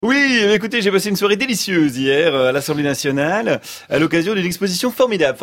Oui, écoutez, j'ai passé une soirée délicieuse hier à l'Assemblée nationale à l'occasion d'une exposition formidable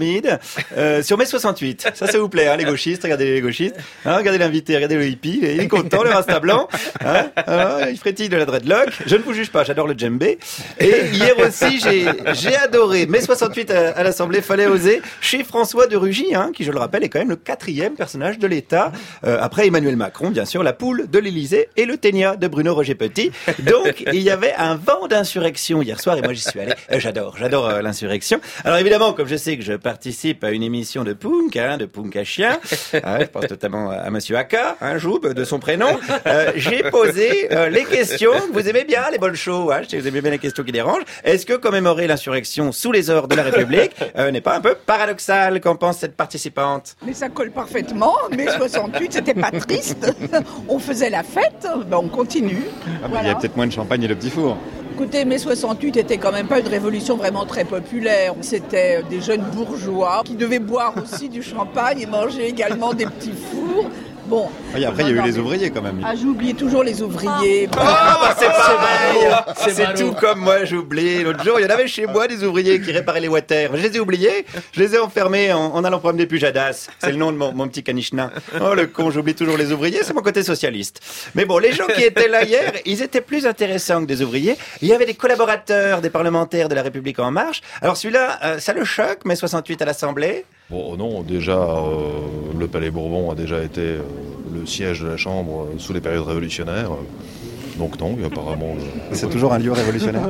sur mai 68. Ça vous plaît, hein, les gauchistes, regardez les gauchistes. Hein, regardez l'invité, regardez le hippie, il est content, le rasta blanc. Hein, il frétille de la dreadlock. Je ne vous juge pas, j'adore le djembé. Et hier aussi, j'ai adoré mai 68 à l'Assemblée, fallait oser, chez François de Rugy, hein, qui, je le rappelle, est quand même le 4e personnage de l'État. Après Emmanuel Macron, bien sûr, la poule de l'Élysée et le ténia de Bruno Roger Petit. Donc, il y avait un vent d'insurrection hier soir et moi j'y suis allé. J'adore l'insurrection. Alors évidemment, comme je sais que je participe à une émission de punk à chien, je pense notamment à Monsieur Aka, Joub de son prénom, j'ai posé les questions que vous aimez bien, les bolchos, je sais que vous aimez bien les questions qui dérangent. Est-ce que commémorer l'insurrection sous les ordres de la République n'est pas un peu paradoxal? Qu'en pense cette participante? Mais ça colle parfaitement. Mai 68, c'était pas triste. On faisait la fête, on continue. Il y a peut-être moins de champagne et le petit four. Écoutez, mai 68 était quand même pas une révolution vraiment très populaire. C'était des jeunes bourgeois qui devaient boire aussi du champagne et manger également des petits fours. Bon. Et après, il y a eu les ouvriers quand même. J'oublie toujours les ouvriers. C'est pareil. C'est tout comme moi, j'oublie. L'autre jour, il y en avait chez moi des ouvriers qui réparaient les water. Je les ai oubliés. Je les ai enfermés en allant promener Pujadas. C'est le nom de mon petit canichena. Oh, le con, j'oublie toujours les ouvriers. C'est mon côté socialiste. Mais bon, les gens qui étaient là hier, ils étaient plus intéressants que des ouvriers. Il y avait des collaborateurs, des parlementaires de La République En Marche. Alors celui-là, ça le choque, mai 68 à l'Assemblée? Bon, non, déjà, le Palais Bourbon a déjà été le siège de la Chambre sous les périodes révolutionnaires. Donc non, il y a apparemment... C'est toujours un lieu révolutionnaire?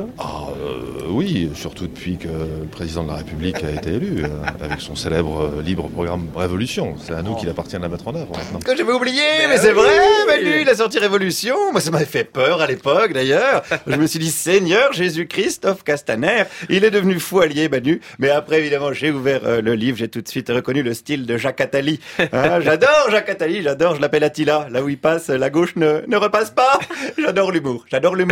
Oui, surtout depuis que le président de la République a été élu, avec son célèbre libre programme Révolution. C'est à nous qu'il appartient de la mettre en œuvre maintenant. Que j'avais oublié, mais c'est vrai, Manu, il a sorti Révolution. Moi, ça m'avait fait peur à l'époque, d'ailleurs. Je me suis dit, Seigneur Jésus-Christophe Castaner, il est devenu fou allié, Manu. Mais après, évidemment, j'ai ouvert le livre, j'ai tout de suite reconnu le style de Jacques Attali. J'adore Jacques Attali, je l'appelle Attila. Là où il passe, la gauche ne repasse pas. J'adore l'humour.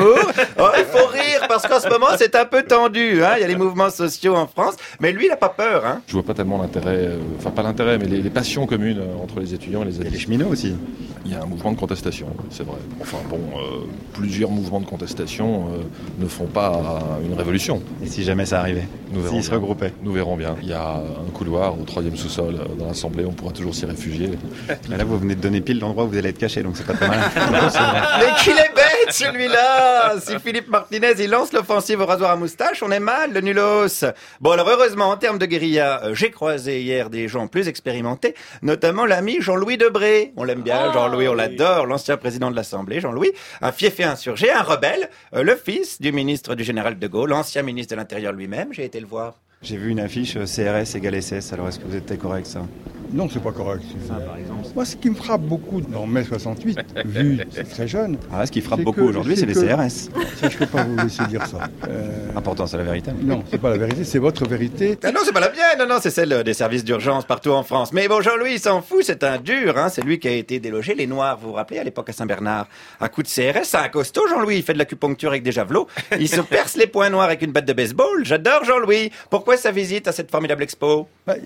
Il faut rire parce qu'en ce moment, c'est un peu tendu. Il y a les mouvements sociaux en France. Mais lui, il n'a pas peur. Je vois pas tellement l'intérêt, pas l'intérêt, mais les passions communes entre les étudiants et les adultes. Et les cheminots aussi. Il y a un mouvement de contestation, c'est vrai. Plusieurs mouvements de contestation ne font pas une révolution. Et si jamais ça arrivait? S'ils se regroupaient? Nous verrons bien. Il y a un couloir au 3e sous-sol dans l'Assemblée, on pourra toujours s'y réfugier. Mais là, vous venez de donner pile l'endroit où vous allez être caché, donc c'est pas très mal. Mais qu'il est bête, celui-là! Si Philippe Martinez, il lance l'offensive au rasoir à moustache, on est mal, le nulos. Bon, alors heureusement, en termes de guérilla, j'ai croisé hier des gens plus expérimentés, notamment l'ami Jean-Louis Debré. On l'aime bien, Jean-Louis, on l'adore, l'ancien président de l'Assemblée, Jean-Louis, un fiefé insurgé, un rebelle, le fils du ministre du général de Gaulle, l'ancien ministre de l'Intérieur lui-même, j'ai été le voir. J'ai vu une affiche CRS égale SS, alors est-ce que vous êtes d'accord avec ça? Non, c'est pas correct. Ça, par exemple. Moi, ce qui me frappe beaucoup dans mai 68, vu que c'est très jeune... Ce qui frappe beaucoup aujourd'hui, c'est les CRS. Ça, je peux pas vous laisser dire ça. Important, c'est la vérité. Non, c'est pas la vérité, c'est votre vérité. Non, c'est pas la mienne, non, c'est celle des services d'urgence partout en France. Mais bon, Jean-Louis, il s'en fout, c'est un dur, c'est lui qui a été délogé, les Noirs, vous vous rappelez, à l'époque à Saint-Bernard. À coup de CRS, c'est un costaud, Jean-Louis, il fait de l'acupuncture avec des javelots. Il se perce les poings noirs avec une batte de baseball. J'adore Jean-Louis. Pourquoi sa visite à cette formidable expo?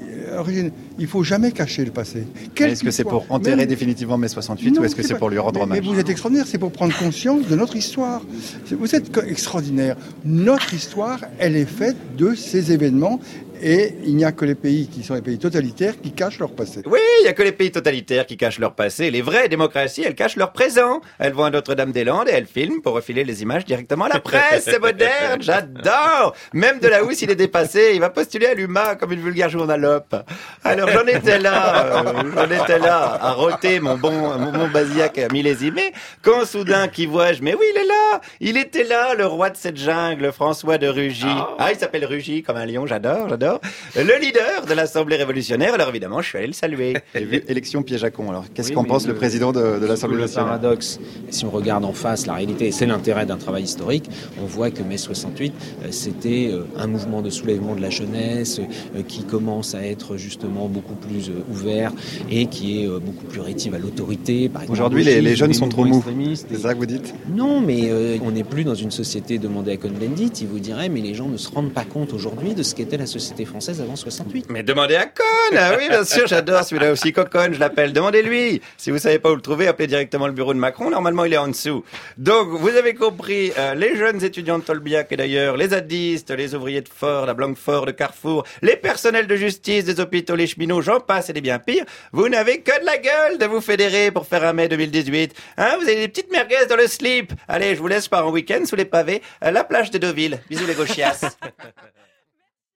Il faut jamais cacher le passé. Est-ce que c'est pour enterrer définitivement mai 68 ou est-ce que c'est pour lui rendre hommage? Mais vous êtes extraordinaire, c'est pour prendre conscience de notre histoire. Vous êtes extraordinaire. Notre histoire, elle est faite de ces événements. Et il n'y a que les pays qui sont les pays totalitaires qui cachent leur passé. Oui, il n'y a que les pays totalitaires qui cachent leur passé. Les vraies démocraties, elles cachent leur présent. Elles vont à Notre-Dame-des-Landes et elles filment pour refiler les images directement à la presse. C'est moderne, j'adore. Même de la Housse, il est dépassé. Il va postuler à l'UMA comme une vulgaire journalope. Alors j'en étais là à roter mon bon basiac millésimé, quand soudain, qui vois-je? Mais oui, il était là, le roi de cette jungle, François de Rugy. Il s'appelle Rugy comme un lion, j'adore. Le leader de l'Assemblée révolutionnaire, alors évidemment, je suis allé le saluer. Élection piège à con, alors qu'est-ce qu'en pense le président de l'Assemblée nationale? Le paradoxe, si on regarde en face la réalité, c'est l'intérêt d'un travail historique, on voit que mai 68, c'était un mouvement de soulèvement de la jeunesse qui commence à être justement beaucoup plus ouvert et qui est beaucoup plus rétif à l'autorité. Aujourd'hui, les jeunes sont trop mous, c'est ça que vous dites? Non, mais on n'est plus dans une société demandée à Cohn-Bendit, il vous dirait, mais les gens ne se rendent pas compte aujourd'hui de ce qu'était la société société française avant 68. Mais demandez à Cohn. Ah oui, bien sûr, j'adore celui-là aussi. Coconne, je l'appelle. Demandez-lui. Si vous savez pas où le trouver, appelez directement le bureau de Macron. Normalement, il est en dessous. Donc, vous avez compris, les jeunes étudiants de Tolbiac et d'ailleurs, les zadistes, les ouvriers de Ford, la Blanquefort, de Carrefour, les personnels de justice, des hôpitaux, les cheminots, j'en passe et des bien pires. Vous n'avez que de la gueule de vous fédérer pour faire un mai 2018. Hein, vous avez des petites merguez dans le slip. Allez, je vous laisse par un week-end sous les pavés, à la plage de Deauville. Bisous les gauchias.